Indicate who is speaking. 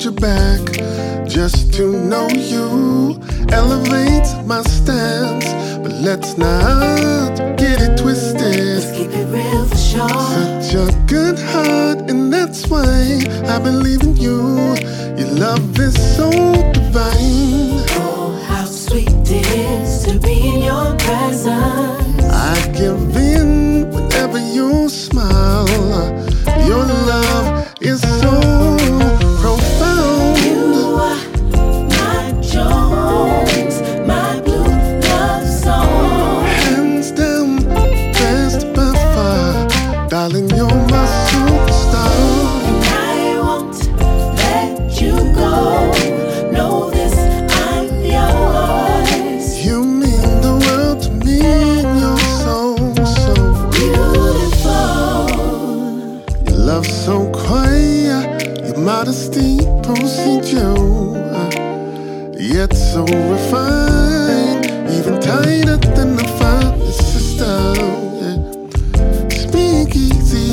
Speaker 1: your back just to know you elevates my stance. But let's not get it twisted.
Speaker 2: Let's keep it real for sure.
Speaker 1: Such a good heart, and that's why I believe in you. Your love is so divine.
Speaker 2: Oh, how sweet it is to be in your presence.
Speaker 1: I give in whenever you smile. Your love is so profound.
Speaker 2: You are my Jones, my blue love song.
Speaker 1: Hands down, best by far. Darling, you're my superstar.
Speaker 2: And I won't let you go. Know this, I'm yours.
Speaker 1: You mean the world to me, and you're so
Speaker 2: Beautiful.
Speaker 1: Your love so quiet, your modesty precedes you, yet so refined, even tighter than the finest sister. Yeah. Speak easy